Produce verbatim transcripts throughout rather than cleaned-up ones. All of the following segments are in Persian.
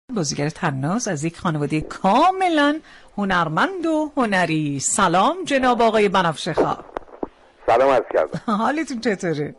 بازیگر طناز از یک خانواده کاملا هنرمند و هنری. سلام جناب آقای بنفشه خواه. سلام عرض کردم. حالتون چطوره؟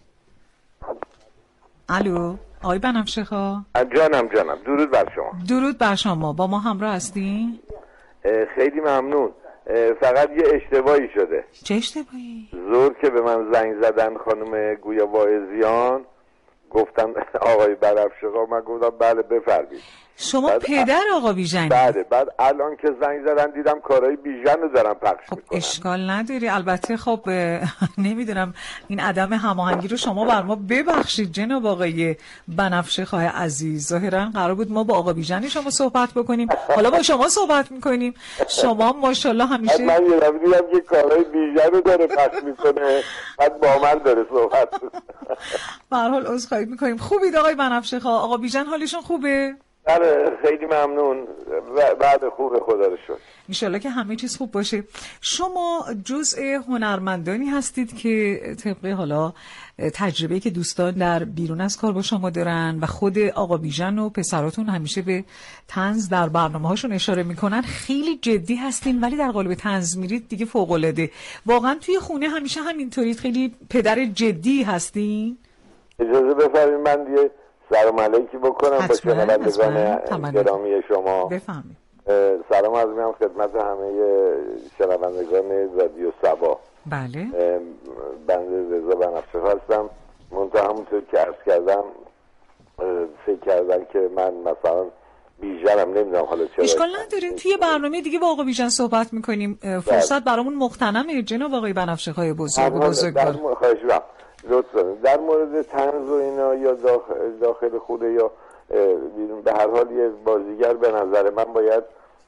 الو آقای بنفشه خواه. جانم جانم درود بر شما. درود بر شما. با ما همراه هستی؟ خیلی ممنون. فقط یه اشتباهی شده. چه اشتباهی؟ زور که به من زنگ زدن خانم گویا واعظیان گفتم آقای بنفشه خواه، من گفتم بله بفرمایید. شما پدر آقا بیژن؟ بله. بعد الان که زنگ زدن دیدم کارهای بیژن رو دارم پخش خب میکنن. اشکال نداری. البته خب نمیدونم این عدم هماهنگی رو شما بر ما ببخشید جناب آقای بنفشه خواه عزیز. ظاهرا قرار بود ما با آقا بیژن شما صحبت بکنیم، حالا با شما صحبت میکنیم. شما ماشاءالله همیشه من یه دفعه دیدم که کارهای بیژن رو داره پخش میکنه، بعد با من داره صحبت میکنه. به هر حال عذرخواهی میکنیم. خوبید آقای بنفشه خواه؟ آقا بیژن حالشون خوبه؟ بله خیلی ممنون. بعد خوب خدا رو شکر. انشالله که همه چیز خوب باشه. شما جزء هنرمندانی هستید که طبق حالا تجربه‌ای که دوستان در بیرون از کار با شما دارن و خود آقا بیژن و پسراتون همیشه به طنز در برنامه‌هاشون اشاره میکنن، خیلی جدی هستین ولی در قالب طنز میرید دیگه فوق‌العاده. واقعا توی خونه همیشه همینطورید؟ خیلی پدر جدی هستین؟ اجازه بفرمایید من یه سلام علیکی بکنم با شنوندگان گرامی شما. بفهمید. سلام عرض می‌کنم خدمت همه شنوندگان رادیو صبا. بله. بنده رضا بنفشه هستم. منتها همونطور که عرض کردم فکر کردن که من مثلا بیژنم، نمیدونم حالا چرا. اشکال نداره، توی برنامه دیگه با آقا بیژن صحبت میکنیم. فرصت برامون مغتنمه جناب آقای بنفشه خواه بزرگ بزرگوار. خواهش می‌کنم لطفا در مورد طنز و اینا یا داخل, داخل خوده یا به هر حال یه بازیگر به نظر من باید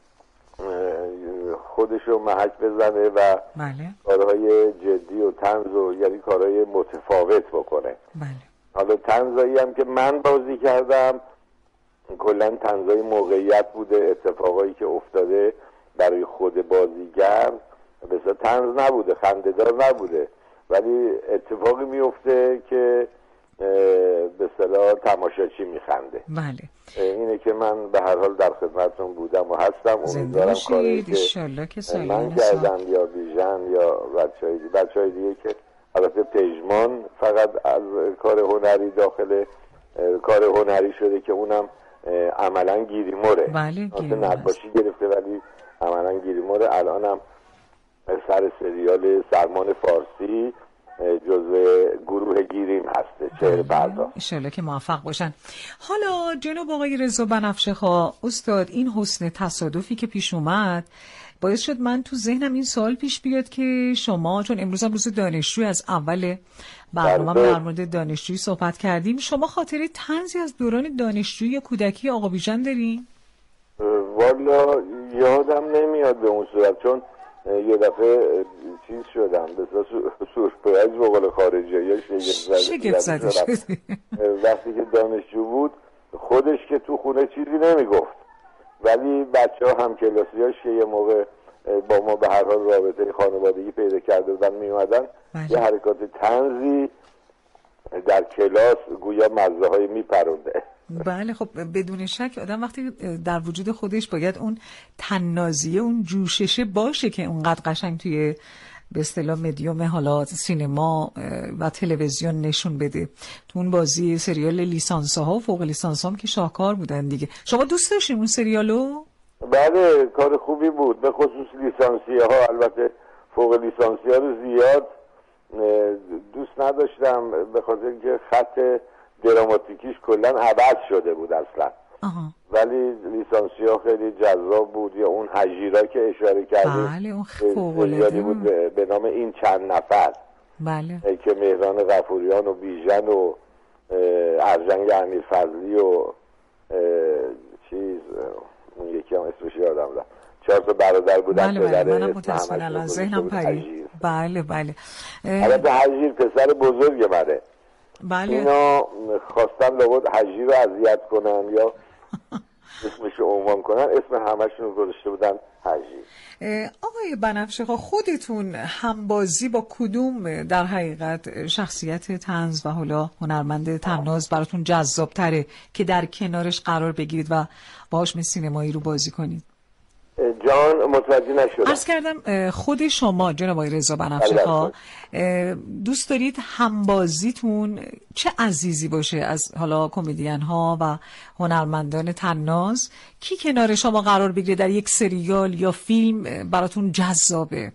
خودشو محک بزنه و بله. کارهای جدی و طنز و یعنی کارهای متفاوت بکنه. بله. حالا طنزایی هم که من بازی کردم کلا طنزای موقعیت بوده، اتفاقایی که افتاده برای خود بازیگر مثلا طنز نبوده، خنده‌دار نبوده، ولی اتفاقی میفته که به اصطلاح تماشاچی میخنده. بله. اینه که من به هر حال در خدمتتون بودم و هستم. امیدوارم کاری که من کردم یا بیژن یا بچهای دیگه بچهای دیگه که البته پژمان فقط از کار هنری داخل کار هنری شده که اونم عملا گیریموره. بله اصلا نقاشی گرفته ولی عملا گیریموره. الانم سر سریال سرمان فارسی جزو گروه گیریم هسته، چهره پرداخت. انشالله که موفق باشن. حالا جناب آقای رضا بنفشه خواه استاد، این حسن تصادفی که پیش اومد باعث شد من تو ذهنم این سوال پیش بیاد که شما چون امروز هم روز دانشجوی، از اول برنامه در مورد دانشجویی صحبت کردیم، شما خاطره طنزی از دوران دانشجویی یا کودکی آقا بیژن دارین؟ والا یادم نمیاد به اون صورت، چون یه دفعه چیز شدم به سورپرایز به قول خارجی یا شگفت زده شدی. وقتی که دانشجو بود خودش که تو خونه چیزی نمیگفت، ولی بچه ها هم کلاسیاش که یه موقع با ما به هر حال رابطه خانوادگی پیدا کرده بودن میومدن یه حرکات طنزی در کلاس گویا مزه های میپرونده. بله خب بدون شک آدم وقتی در وجود خودش باید اون طنازیه، اون جوششه باشه که اونقدر قشنگ توی به اصطلاح مدیوم حالا سینما و تلویزیون نشون بده. تو اون بازی سریال لیسانس ها و فوق لیسانس هم که شاهکار بودن دیگه. شما دوست داشتین اون سریالو؟ بله کار خوبی بود، به خصوص لیسانسیه ها. البته فوق لیسانسیه ها رو زیاد دوست نداشتم به خاطر اینکه خط دراماتیکیش کلا عوض شده بود اصلا. آها. ولی لیسانسیا خیلی جذاب بود. یا اون هژیرا که اشاره کردیم بله اون فوق‌العاده بود به نام این چند نفر. بله که مهران غفوریان و بیژن و ارجنگ امیرفضلی و چیز اون یکی هم اسمش یادم رفت، چهار تا برادر بودن. بله بله منم متاسفانه الان ذهنم پرید. بله بله البته هژیر پسر بزرگ منه. بله اینا خواستن لابد هژیر رو اذیت کنن یا اسمش رو عنوان کنن، اسم همشون رو گذاشته بودن هجی. آقای بنفشه ها، خودتون همبازی با کدوم در حقیقت شخصیت طنز و حالا هنرمند طناز براتون جذاب تره که در کنارش قرار بگیرید و باهاش مثل سینمایی رو بازی کنید؟ جان متوجه نشدم. عرض کردم خود شما جناب آقای رضا بنفشه ها دوست دارید همبازیتون چه عزیزی باشه از حالا کمدین ها و هنرمندان طناز، کی کنار شما قرار بگیره در یک سریال یا فیلم براتون جذابه؟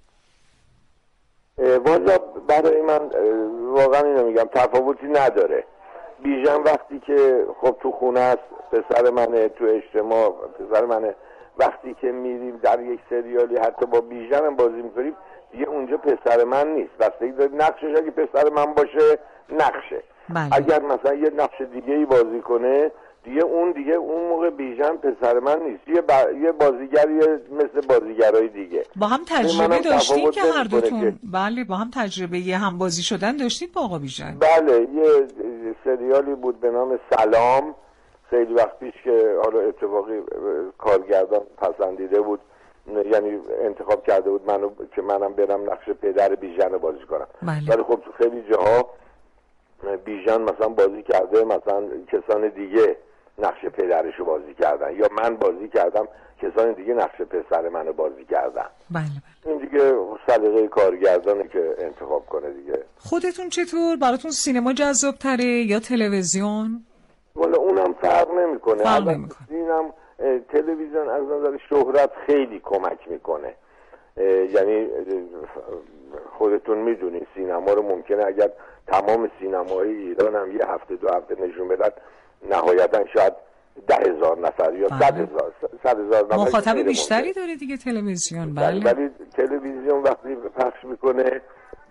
والا برای من واقعا اینو میگم تفاوتی نداره. بیژن وقتی که خب تو خونه است پسر منه، تو اجتماع پسر منه، وقتی که میریم در یک سریالی حتی با بیژن هم بازی میکنیم دیگه اونجا پسر من نیست، بستگی داره نقشش، اگه پسر من باشه نقشه بله. اگر مثلا یه نقش دیگه ای بازی کنه دیگه اون دیگه اون موقع بیژن پسر من نیست، یه, ب... یه بازیگری مثل بازیگرای دیگه. با هم تجربه داشتین که هر دوتون که... بله با هم تجربه یه هم بازی شدن داشتید با آقا بیژن؟ بله یه سریالی بود به نام سلام، خیلی وقت پیش که حالا اتفاقی کارگردان پسندیده بود، یعنی انتخاب کرده بود منو که منم برم نقش پدر بیژن رو بازی کنم. بله. ولی خب خیلی جاها بیژن مثلا بازی کرده، مثلا کسان دیگه نقش پدرش رو بازی کردن، یا من بازی کردم کسان دیگه نقش پسر منو بازی کردن. بله بله. این دیگه سلیقه کارگردانه که انتخاب کنه دیگه. خودتون چطور؟ براتون سینما جذاب تره یا تلویزیون؟ والا اونم فرق نمیکنه. فرق نمیکنه. اینم تلویزیون از نظر شهرت خیلی کمک میکنه، یعنی خودتون میدونید سینما رو ممکنه اگر تمام سینمای ایران هم یه هفته دو هفته نشون بدن نهایتا شاید ده هزار نفر یا صد هزار صد هزار نفر مخاطب بیشتری داره دیگه تلویزیون. بله. ولی تلویزیون وقتی پخش میکنه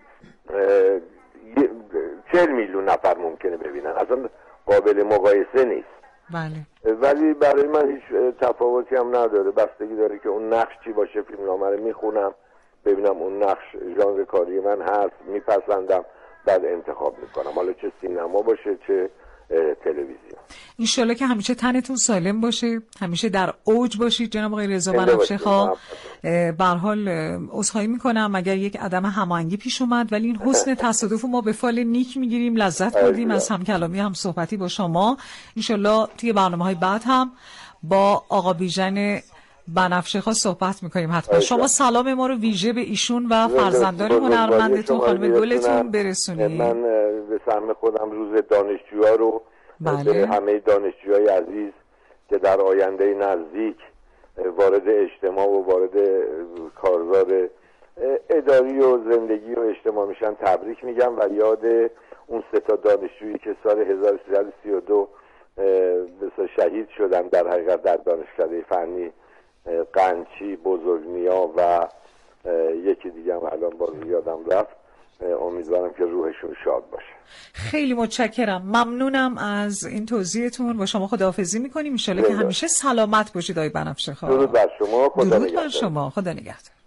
چهل میلیون نفر ممکنه ببینن، اصلا قابل مقایسه نیست. بله. ولی برای من هیچ تفاوتی هم نداره، بستگی داره که اون نقش چی باشه. فیلمنامه رو میخونم ببینم اون نقش ژانر کاری من هست، میپسندم، بعد انتخاب میکنم، حالا چه سینما باشه چه تلویزیون. انشالله که همیشه تنتون سالم باشه، همیشه در اوج باشید جناب آقای رضا بنفشه ها. به هر حال عذرخواهی میکنم اگر یک عدم هماهنگی پیش اومد، ولی این حسن تصادف ما به فال نیک میگیریم، لذت بردیم از همکلامی هم صحبتی با شما. انشالله توی برنامه‌های بعد هم با آقا بیژن بنفشه ها صحبت میکنیم حتما. شما سلام ما رو ویژه به ایشون و فرزندان هنرمندتون خانم گلتون برسونید. من به سهم خودم روز دانشجوها رو بله. به همه دانشجوهای عزیز که در آینده نزدیک وارد اجتماع و وارد کارزار اداری و زندگی و اجتماع میشن تبریک میگم و یاد اون سه تا دانشجویی که سال هزار و سیصد و سی و دو شهید شدن در حقیقت در دانشکده فنی قنچی، بزرگنیا و یکی دیگه هم الان باز یادم رفت، امیدوارم که روحشون شاد باشه. خیلی متشکرم، ممنونم از این توضیحتون. با شما خداحافظی میکنیم، ان شاءالله که همیشه سلامت باشید آقای بنفشه خان. درود بر شما، خدا درود بر شما، خدا نگهدار.